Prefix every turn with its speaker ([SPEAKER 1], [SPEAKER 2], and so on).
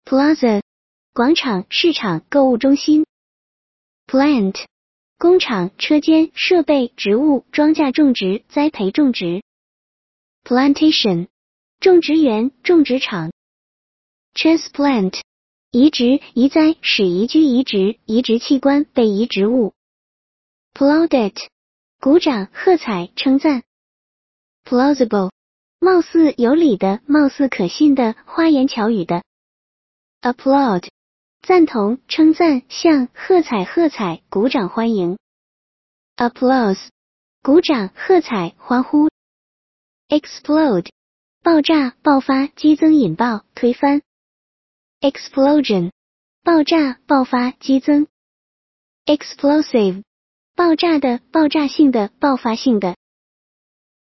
[SPEAKER 1] Plaza 广场、市场、购物中心。Plant 工厂、车间、设备、植物、庄稼种植、栽培种植。Plantation 种植园、种植场。Transplant 移植、移栽、使移居移植、移植器官、被移植物。Plaudit 鼓掌、喝彩、称赞。Plausible 貌似有理的、貌似可信的、花言巧语的。Applaud 赞同、称赞、向、喝彩、喝彩、鼓掌欢迎。Applause 鼓掌、喝彩、欢呼。Explode 爆炸、爆发、激增、引爆、推翻。Explosion 爆炸、爆发、激增。Explosive 爆炸的、爆炸性的、爆发性的。